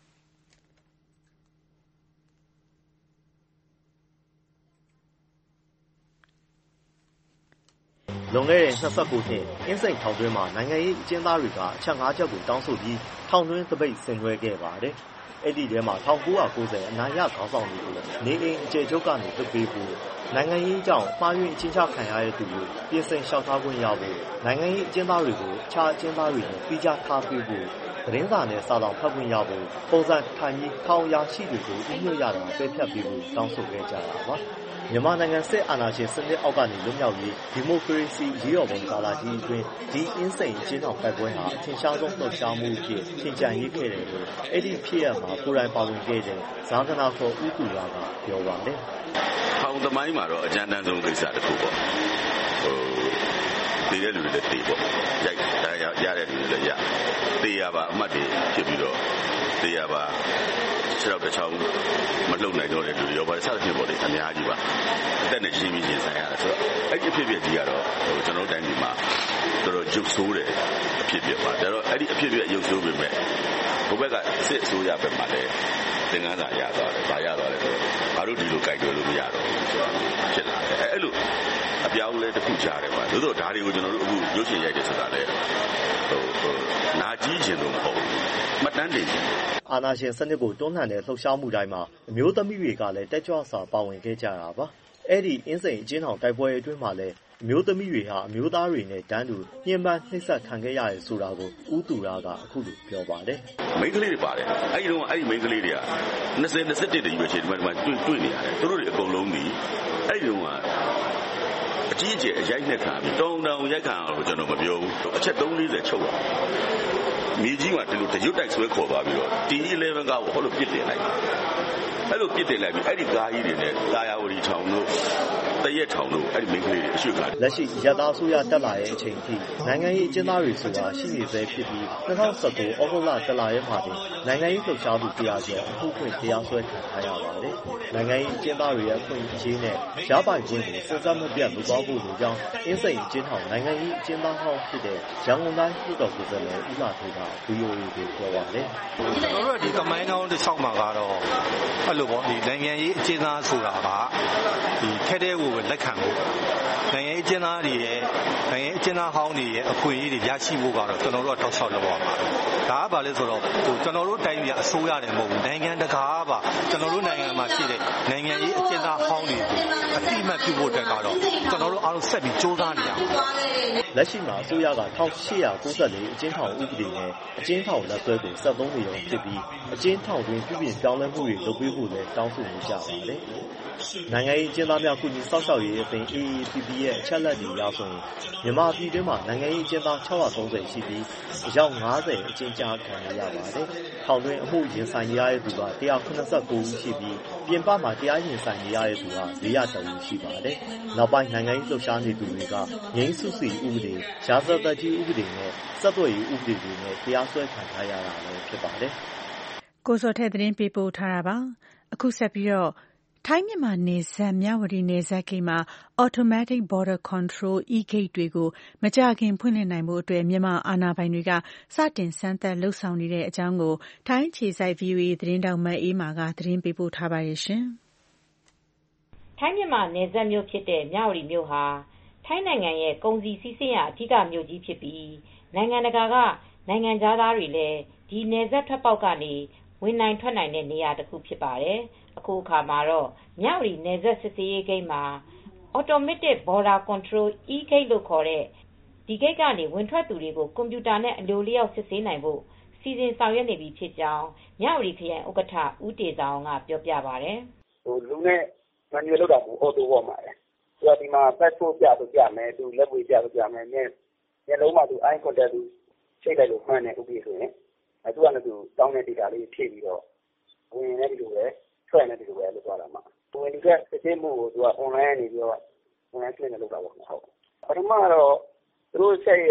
လွန်ခဲ့တဲ့၂၉နှစ်အင်းစိန်ထောင်တွင်းမှာနိုင်ငံရေးအကျဉ်းသားတွေကအချက်၅ချက်ကိုတောင်းဆိုပြီးထောင်တွင်းသပိတ်ဆင်နွှဲခဲ့ပါတယ်။အဲ့ဒီထဲမှာ၁၉၉၀အနိုင်ရခေါင်းဆောင်တွေကိုနေအိမ်အကျယ်ချုပ်ကနေလွှတ်ပေးဖို့နိုင်ငံရေးကြောင့်မှားယွင်းအချင်းချခံရတဲ့သူတွေပြင်ဆင်လျှောက်ထားခွင့်ရဖို့နိုင်ငံရေးအကျဉ်းသားတွေကိုအခြားအကျဉ်းသားတွေနဲ့ပြီးခြားထားပေးဖို့သတင်းစာနဲ့စာဆောင်ဖတ်ခွင့်ရဖို့ပုံစံထိုင်ပြီးထောင်ရာရှိတွေကိုဥညွှတ်ရတာပယ်ဖျက်ပေးဖို့တောင်းဆိုခဲ့ကြတာပါ။မြန်မာနိုင်ငံစစ်အာဏာရှင်စနစ်အောက်ကနေလွတ်မြောက်ရေးဒီမိုကရေစီရေးတော်ပုံကာလကြီးအတွင်းဒီအင်းစိန်အကျဉ်းထောင်တိုက်ပွဲဟာအထင်ရှားဆုံးလှုပ်ရှားမှုအဖြစ်ထင်ကြံရေးခဲ့တယ်လို့အဲ့ဒီဖြစ်ရပ်မှာကိုယ်တိုင်ပါဝင်ခဲ့တဲ့ဇာကနာခေါ်ဦးသူရကပြောပါတယ်။ထောင်သမိုင်းမှာတော့အကြမ်းတမ်းဆုံးကိစ္စတစ်ခုပေါ့။ဟိုတည်တဲ့လူတွေလည်းတည်ပေါ့။ရိုက်တရားရတဲ့လူတွေလည်းရ။တည်ရပါအမှတ်တွေဖြစ်ပြီးတော့တည်ရပါခြေထောက်တစ်ချောင်းမလှုပ်နိုင်တော့တဲ့လူတွေရောပါဆက်ဖြစ်ပေါ်တယ်အများကြီးပါအသက်နဲ့ရှင်းပြီးရှင်းဆိုင်ရတယ်ဆိုတော့အဲ့ဒီအဖြစ်အပျက်ကြီးကတော့ဟိုကျွန်တော်တို့တိုင်းပြည်မှာတော်တော်ရုပ်ဆိုးတယ်အဖြစ်အပျက်ပါဒါတော့အဲ့ဒီအဖြစ်အပျက်ရုပ်ဆိုးပေမဲ့ဘုဘက်ကစစ်အစိုးရဘက်မှာလည်းသင်္ကန်းစာရသွားတယ်ဗာရသွားတယ်ဆိုတော့ဘာလို့ဒီလိုကြိုက်ကြလို့မရတော့ဘူးဖြစ်လာတယ်အဲ့လိုအပြောင်းလဲတစ်ခုကြားတယ်ပါသို့တော့ဒါတွေကိုကျွန်တော်တို့အခုရုပ်ရှင်ရိုက်တယ်ဆိုတာလည်းဟိုဟိုနာကြီးခြင်းတော့မဟုတ်ဘူးမှတ်တမ်းတင်ခြင်းအာဏာရှင်စနစ်ကိုတွန်းလှန်တဲ့လှုပ်ရှားမှုတိုင်းမှာအမျိုးသမီးတွေကလည်းတက်ကြွစွာပါဝင်ခဲ့ကြတာပါ။အဲ့ဒီအင်းစိန်အကျဉ်းထောင်တိုက်ပွဲအတွင်းမှာလည်းအမျိုးသမီးတွေဟာအမျိုးသားတွေနဲ့တန်းတူညှဉ်းပန်းနှိပ်စက်ခံခဲ့ရတယ်ဆိုတာကိုဦးသူရကအခုလိုပြောပါတယ်။မိန်းကလေးတွေပါတယ်။အဲ့ဒီတော့အဲ့ဒီမိန်းကလေးတွေက၂၀ ၂၁တည်းပဲချိန်ဒီမှာတွေ့တွေ့နေရတယ်။သူတို့တွေအကုန်လုံးကြီးအဲ့ဒီတော့အကြီးအကျယ်အရိုက်နဲ့ခံပြီးတောင်းတောင်းရိုက်ခံအောင်ကျွန်တော်မပြောဘူး။အချက်၃၄၀ချုပ်ရအောင်။မြေကြီးကဒီလိုတရွတ်တိုက်ဆွဲခေါ်သွားပြီးတော့ တီ အလဲဗန် ကားကိုဟောလို့ပြစ်တင်လိုက်အဲ့လိုပြစ်တင်လိုက်ပြီးအဲ့ဒီကားကြီးတွေနဲ့တာယာဝတီထောင်တို့တရက်ထောင်တို့အဲ့ဒီမိန်းကလေးတွေအရွှေ့ကားလက်ရှိရသားဆိုရတက်လာတဲ့အချိန်ထိနိုင်ငံရေးအကျဉ်းသားတွေဆိုတာရှိနေသေးဖြစ်ပြီး၂၀၁၉ဩဂုတ်လတက်လာရဲ့မှာတင်နိုင်ငံရေးလှုပ်ရှားသူတရားကျော်အခုခွင့်တရားစွဲခံထားရပါတယ်နိုင်ငံရေးအကျဉ်းသားတွေရဲ့အခွင့်အရေးနဲ့ရပိုင်ခွင့်ကိုစဉ်ဆက်မပြတ်လုပ်သွားဖို့လိုကြောင်းအင်းစိန်အကျဉ်းထောင်နိုင်ငံရေးအကျဉ်းသားဟောင်းဖြစ်တဲ့ရန်ကုန်တိုင်းပြည်တော်ကိုယ်စားလှယ်ဦးလာထေက ဗွီအိုအေ ကိုပြောပါတယ်ကျွန်တော်တို့ဒီကမိုင်းတောင်းတစ်ချောင်းမှာကတော့အဲ့လိုပေါ့ဒီနိုင်ငံရေးအကျဉ်းသားဆိုတာကဒီထဲထဲကိုလက်ခံဖို့နိုင်ငံရေးအကျဉ်းသားတွေရဲ့နိုင်ငံရေးအကျဉ်းသားဟောင်းတွေရဲ့အခွင့်အရေးတွေရရှိဖို့ကတော့ကျွန်တော်တို့ကတောက်လျှောက်လုပ်ပါမှာဒါကဘာလဲဆိုတော့ဟိုကျွန်တော်တို့တိုင်းပြည်အစိုးရတယ်မဟုတ်ဘူးနိုင်ငံတကာကပါကျွန်တော်တို့နိုင်ငံမှာရှိတဲ့နိုင်ငံရေးအကျဉ်းသားဟောင်းတွေကိုအတိအမှတ်ပြုဖို့အတွက်ကတော့ကျွန်တော်တို့အားလုံးဆက်ပြီးစ조사နေရအောင်လက်ရှိမှာအစိုးရက၁၈၉၄အကျဉ်းထောင်ဥပဒေနဲ့အကျဉ်းထောင်လက်ဆွဲကိုဆက်သုံးနေရုံဖြစ်ပြီးအကျဉ်းထောင်တွင်ပြုပြင်ပြောင်းလဲမှုတွေလုပ်ပေးဖို့လည်းတောင်းဆိုနေကြပါတယ်နိုင်ငံရေးအကျဉ်းသားများကုညီစောင့်ရှောက်ရေးအသင်း အေ အေ ပီ ပီ ရဲ့အချက်အလက်တွေအရဆိုရင်မြန်မာပြည်တွင်းမှာနိုင်ငံရေးအကျဉ်းသား၆၃၀ရှိပြီးအယောက်၅၀အကျဉ်းချခံရပါတယ်။ထောင်တွင်းအမှုရင်ဆိုင်နေရတဲ့သူက၁၇၉ဦးရှိပြီးပြင်ပမှာတရားရင်ဆိုင်နေရတဲ့သူက၄၀၁ဦးရှိပါတယ်။နောက်ပိုင်းနိုင်ငံရေးလှုပ်ရှားနေသူတွေကငြိမ်းစုစီဥပဒေ၊ရာဇသတ်ကြီးဥပဒေနဲ့ဆက်သွယ်ရေးဥပဒေတွေနဲ့တရားစွဲခံထားရတာလည်းဖြစ်ပါတယ်။ကိုစောထက်သတင်းပေးပို့ထားတာပါ။အခုဆက်ပြီးတော့ထိုင်းမြန်မာနယ်စပ်မြဝတီနယ်စပ်ဂိတ်မှာ Automatic Border Control e-gate တွေကိုမကြာခင်ဖွင့်လှစ်နိုင်ဖို့အတွက်မြန်မာအာဏာပိုင်တွေကစတင်စမ်းသပ်လုပ်ဆောင်နေတဲ့အကြောင်းကိုထိုင်းအခြေစိုက် ဗွီအိုအေသတင်းထောက်မအေးမာကသတင်းပေးပို့ထားပါတယ်ရှင်။ထိုင်းမြန်မာနယ်စပ်မြို့ဖြစ်တဲ့မြဝတီမြို့ဟာထိုင်းနိုင်ငံရဲ့ကုန်စည်စီးဆင်းရာအဓိကမြို့ကြီးဖြစ်ပြီးနိုင်ငံတကာကနိုင်ငံသားတွေလည်းဒီနယ်စပ်ထွက်ပေါက်ကနေဝင်နိုင်ထွက်နိုင်တဲ့နေရာတစ်ခုဖြစ်ပါတယ်။အခုအခါမှာတော့မြဝတီနယ်စပ်စစ်ဆေးရေးဂိတ်မှာ Automatic Border Control e-gate လို့ခေါ်တဲ့ဒီဂိတ်ကနေဝင်ထွက်သူတွေကိုကွန်ပျူတာနဲ့အလိုလျောက်စစ်ဆေးနိုင်ဖို့စီစဉ်ဆောင်ရွက်နေပြီဖြစ်ကြောင်းမြဝတီခရိုင်ဥက္ကဋ္ဌဦးတေဇာအောင်ကပြောပြပါတယ်။ဟိုလူနဲ့မန်နျူယ်လောက်တာကိုအော်တိုပေါ်မှာလေ။သူကဒီမှာ passport ပြလို့ပြမယ်သူလက်ဝေးပြလို့ပြမယ်နဲ့ညလုံးမှာသူ eye contact သူချိန်လိုက်လို့မှန်းတယ်ဥပဒေဆိုရင်အဲသူကလည်းသူတောင်းတဲ့ data လေးဖြည့်ပြီးတော့ဝင်နေတယ်လို့ပဲထွက်နေတယ်လို့ပဲလုပ်သွားတာမှာဝင်ဒီကစစ်ဆေးမှုကိုသူက online နေပြီးတော့ online နဲ့လုပ်တာပေါ့ဟုတ်ပထမတော့သူတို့ဆက်ရဲ့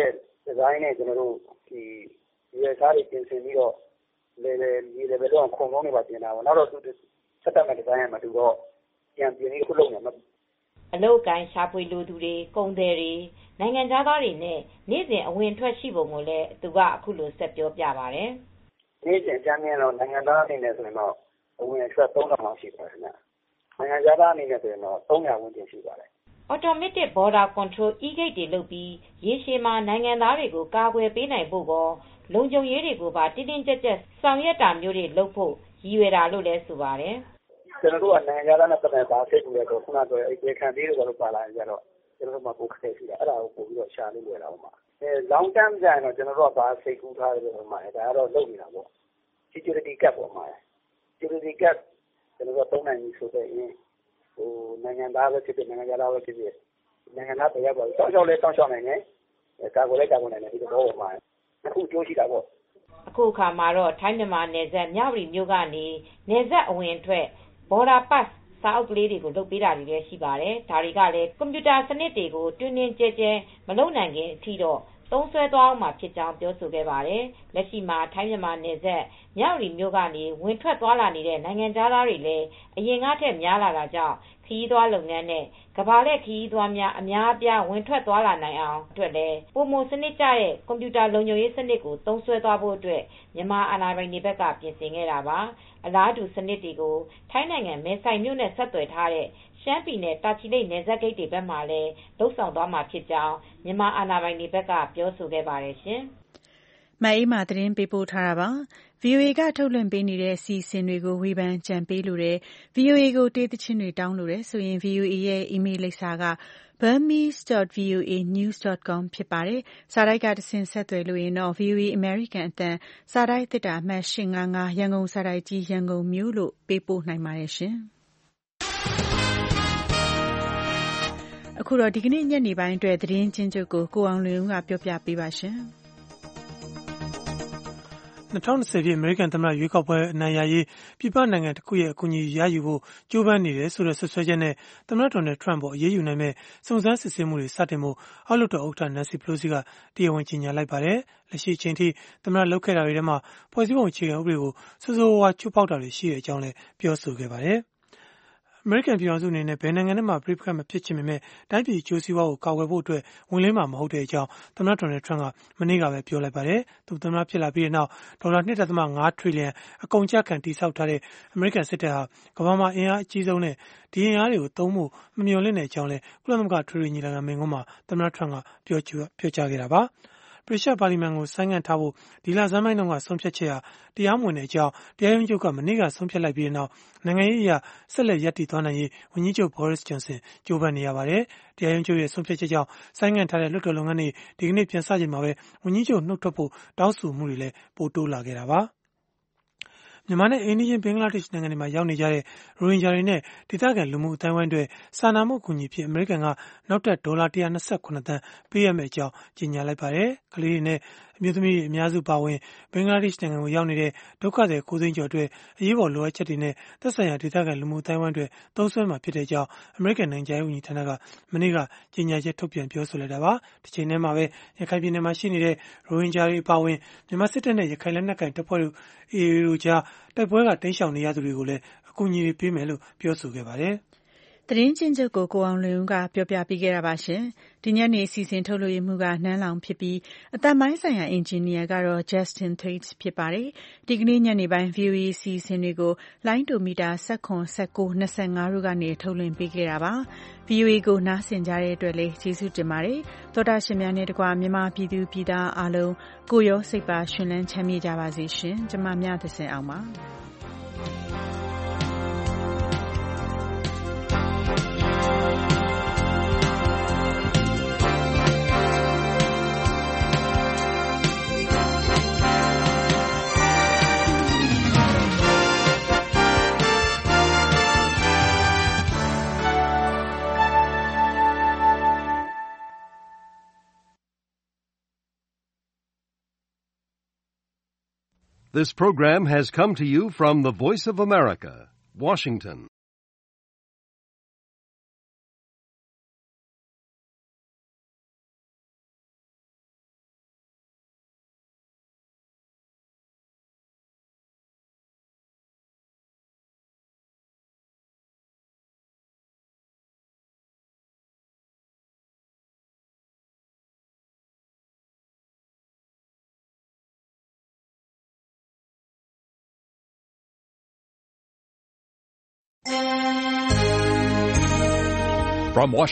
ဒီဇိုင်းနဲ့ကျွန်တော်တို့ဒီရေစားတွေပြင်ဆင်ပြီးတော့လေလေဒီလေဘယ်တော့ခုံလုံးတွေပါပြင်တာပေါ့နောက်တော့သူဆက်တက်မဲ့ဒီဇိုင်းကမတူတော့ပြန်ပြင်ပြီးခုလုံးနေမှာအလုတ်ကိုင်းရှာဖွေလူသူတွေကုန်သည်တွေနိုင်ငံသားတွေနဲ့နေ့စဉ်အဝင်ထွက်ရှိပုံကိုလည်းသူကအခုလိုဆက်ပြောပြပါတယ်နေ့စဉ်အကြမ်းမြင်တော့နိုင်ငံသားအနေနဲ့ဆိုရင်တော့အဝင်ထွက်သုံးထောင်လောက်ရှိပါတယ်ခင်ဗျနိုင်ငံသားအနေနဲ့ဆိုရင်တော့သုံးရာဝန်းကျင်ရှိပါတယ် Automatic Border Control e-gate တွေလုပ်ပြီးရေရှည်မှာနိုင်ငံသားတွေကိုကာကွယ်ပေးနိုင်ဖို့ကောလုံခြုံရေးတွေကိုပါတင်းတင်းကြပ်ကြပ်ဆောင်ရွက်တာမျိုးတွေလုပ်ဖို့ရည်ရွယ်တာလို့လည်းဆိုပါတယ်ကျွန်တော်တို့ကနိုင်ငံသားနဲ့ပတ်သက်တာစိတ်ကူရဲတော့ခုနကပြောအဲ့ဒီခံသေးတွေကတော့ပါလာကြတော့ကျွန်တော်တို့မှပိုခက်ခဲရှိတာအဲ့ဒါကိုပို့ပြီးတော့ရှာလို့လွယ်တာပေါ့မှာအဲ long term ကျရင်တော့ကျွန်တော်တို့ကဘာစိတ်ကူးထားတယ်လို့မှာဒါကတော့လုပ်နေတာပေါ့ security gap ပေါ့မှာ security gap ကျွန်တော်တို့သုံးနိုင်ပြီဆိုတော့ဟိုနိုင်ငံသားပဲဖြစ်ဖြစ်နိုင်ငံသားပဲဖြစ်ဖြစ်နိုင်ငံသားတရားပေါ်တောက်လျှောက်လဲတောက်လျှောက်နိုင်တယ်ကာကွယ်လဲကာကွယ်နိုင်တယ်ဒီတော့ပေါ်မှာအခုကြိုးရှိတာပေါ့အခုအခါမှာတော့ထိုင်းမြန်မာနယ်စပ်မြဝတီမြို့ကနေနယ်စပ်အဝင်ထွက် border pass စာအုပ်ကလေးတွေကိုလုပ်ပေးတာတွေလည်းရှိပါတယ်ဒါတွေကလည်းကွန်ပျူတာစနစ်တွေကိုတွင်းတွင်းကျဲကျဲမလုပ်နိုင်ခင်အထိတော့သုံးဆွဲသွားအောင်မှာဖြစ်ကြောင်းပြောဆိုခဲ့ပါတယ်လက်ရှိမှာထိုင်းမြန်မာနယ်စပ်မြဝတီမြို့ကနေဝင်ထွက်သွားလာနေတဲ့နိုင်ငံသားတွေလည်းအရင်ကထက်များလာတာကြောင့်ခရီးသွားလုပ်ငန်းနဲ့ကမ္ဘာလှည့်ခရီးသွားများအများအပြားဝင်ထွက်သွားလာနိုင်အောင်အတွက်လည်းပုံမှန်စနစ်ကျတဲ့ကွန်ပျူတာလုံခြုံရေးစနစ်ကိုသုံးစွဲသွားဖို့အတွက်မြန်မာအာဏာပိုင်တွေဘက်ကပြင်ဆင်ခဲ့တာပါအလားတူစနစ်တွေကိုထိုင်းနိုင်ငံမဲဆိုင်မြို့နဲ့ဆက်သွယ်ထားတဲ့ရှမ်းပြည်နယ်တာချီလိတ်နယ်စပ်ဂိတ်တွေဘက်မှာလည်းလှုပ်ဆောင်သွားမှာဖြစ်ကြောင်းမြန်မာအာဏာပိုင်တွေဘက်ကပြောဆိုခဲ့ပါတယ်ရှင်။မအေးမာသတင်းပေးပို့ထားတာပါ။ ဗီအိုအေကထုတ်လွှင့်ပေးနေတဲ့အစီအစဉ်တွေကိုဝေဖန်ကြံပေးလို့တဲ့ ဗီအိုအေကိုတေးသချင်းတွေတောင်းလို့တဲ့ဆိုရင် ဗီအိုအေရဲ့အီးမေးလ်လိပ်စာက burmese dot v o a news dot com ဖြစ်ပါတယ်။စာတိုက်ကတဆင့်ဆက်သွယ်လို့ရင်တော့ ဗီအိုအေ American အသံစာတိုက်သစ်တာအမှတ်၈၅၅ရန်ကုန်စာတိုက်ကြီးရန်ကုန်မြို့လို့ပေးပို့နိုင်ပါတယ်ရှင်။အခုတော့ဒီကနေ့ညနေပိုင်းအတွက်သတင်းချင်းချုပ်ကိုကိုအောင်လွင်ဦးကပြောပြပေးပါရှင်။၂၀၂၀ပြည့်အမေရိကန်သမ္မတရွေးကောက်ပွဲအနိုင်ရရေးပြည်ပနိုင်ငံတစ်ခုရဲ့အကူအညီရယူဖို့ကြိုးပမ်းနေတယ်ဆိုတဲ့ဆွဆွဲချက်နဲ့သမ္မတဒေါ်နယ်ထရန့်ပေါ်အရေးယူနိုင်မဲ့စုံစမ်းစစ်ဆေးမှုတွေစတင်ဖို့အောက်လွှတ်တော်ဥက္ကဋ္ဌ Nancy Pelosi ကတရားဝင်ကြေညာလိုက်ပါတယ်။လက်ရှိအချိန်ထိသမ္မတလုပ်ခဲ့တာတွေထဲမှာဖွဲ့စည်းပုံအခြေခံဥပဒေကိုဆိုးဆိုးဝါးဝါးချိုးဖောက်တာတွေရှိတဲ့အကြောင်းလည်းပြောဆိုခဲ့ပါတယ်။အမေရိကန်ပြည်ထောင်စုအနေနဲ့ဘယ်နိုင်ငံနဲ့မှပြိပခတ်မဖြစ်ချင်ပေမဲ့တိုင်းပြည်အကျိုးစီးပွားကိုကာကွယ်ဖို့အတွက်ဝင်လင်းမှာမဟုတ်တဲ့အကြောင်းသမ္မတဒေါ်နယ်ထရန့်ကမနေ့ကပဲပြောလိုက်ပါတယ်။သူသမ္မတဖြစ်လာပြီးတဲ့နောက်ဒေါ်လာ ၂.၅ ထရီလီယံအကုန်အကျခံတည်ဆောက်ထားတဲ့အမေရိကန်စစ်တပ်ဟာကမ္ဘာမှာအင်အားအကြီးဆုံးနဲ့ဒီအင်အားတွေကိုသုံးဖို့မမျှော်လင့်တဲ့အကြောင်းလည်းကုလသမဂ္ဂထွေထွေညီလာခံမိန့်ခွန်းမှာသမ္မတထရန့်ကပြောပြောကြားခဲ့တာပါ။ပရိရှပါလီမန်ကိုဆိုင်းငံ့ထားဖို့ဒီလဆန်းပိုင်းတုန်းကဆုံးဖြတ်ချက်ဟာတရားမဝင်တဲ့အကြောင်းတရားရုံးချုပ်ကမနေ့ကဆုံးဖြတ်လိုက်ပြီးတဲ့နောက်နိုင်ငံရေးအရာဆက်လက်ရပ်တည်သွားနိုင်ရေးဝန်ကြီးချုပ် Boris Johnson ကြိုးပမ်းနေရပါတယ်။တရားရုံးချုပ်ရဲ့ဆုံးဖြတ်ချက်ကြောင့်ဆိုင်းငံ့ထားတဲ့လွှတ်တော်လုပ်ငန်းတွေဒီကနေ့ပြန်စချိန်မှာပဲဝန်ကြီးချုပ်နှုတ်ထွက်ဖို့တောင်းဆိုမှုတွေလည်းပိုတိုးလာခဲ့တာပါ။မြန်မာနဲ့အိန္ဒိယဘင်္ဂလားဒေ့ရှ်နိုင်ငံတွေမှာရောက်နေကြတဲ့ရိုဟင်ဂျာတွေနဲ့ဒေသခံလူမှုအတိုင်းအဝိုင်းတွေစာနာမှုအကူအညီဖြစ်အမေရိကန်ကနောက်ထပ်ဒေါ်လာone hundred twenty-sevenသန်းပေးရမယ့်အကြောင်းကြေညာလိုက်ပါတယ်။ကလေးတွေနဲ့အမျိုးသမီးတွေအများစုပါဝင်ဘင်္ဂလားဒေ့ရှ်နိုင်ငံကိုရောက်နေတဲ့ဒုက္ခသည်ကိုးသိန်းကျော်အတွက်အရေးပေါ်လိုအပ်ချက်တွေနဲ့သက်ဆိုင်ရာဒေသခံလူမှုအတိုင်းအဝိုင်းတွေသုံးစွဲမှာဖြစ်တဲ့အကြောင်းအမေရိကန်နိုင်ငံခြားရေးဝန်ကြီးဌာနကမနေ့ကကြေညာချက်ထုတ်ပြန်ပြောဆိုလိုက်တာပါ။ဒီချိန်ထဲမှာပဲရခိုင်ပြည်နယ်မှာရှိနေတဲ့ရိုဟင်ဂျာတွေအပါအဝင်မြန်မာစစ်တပ်နဲ့ရခိုင်လက်နက်ကိုင်တပ်ဖွဲ့တို့ အေအေ တို့ကြားတိုက်ပွဲကတိမ်းရှောင်နေရသူတွေကိုလည်းအကူအညီတွေပေးမယ်လို့ပြောဆိုခဲ့ပါတယ်။သတင်းချင်းချုပ်ကိုကိုအောင်လွင်ဦးကပြောပြပေးခဲ့တာပါရှင်။ဒီညနေအစီအစဉ်ထုတ်လွှင့်မှုကနန်းလောင်ဖြစ်ပြီးအသံပိုင်းဆိုင်ရာအင်ဂျင်နီယာကတော့ Justin Thwaites ဖြစ်ပါတယ်။ဒီကနေ့ညနေပိုင်း ဗီအိုအေ အစီအစဉ်တွေကိုလိုင်းတိုမီတာone one one nineတို့ကနေထုတ်လွှင့်ပေးခဲ့တာပါ။ ဗီအိုအေကိုနားဆင်ကြတဲ့အတွက်လည်းကျေးဇူးတင်ပါတယ်။သောတာရှင်များနဲ့တကွမြန်မာပြည်သူပြည်သားအားလုံးကိုရောစိတ်ပါရှင်လန်းချမ်းမြေ့ကြပါစေရှင်။ကျွန်မမြသစင်အောင်ပါ။ This program has come to you from the Voice of America, Washington. From Washington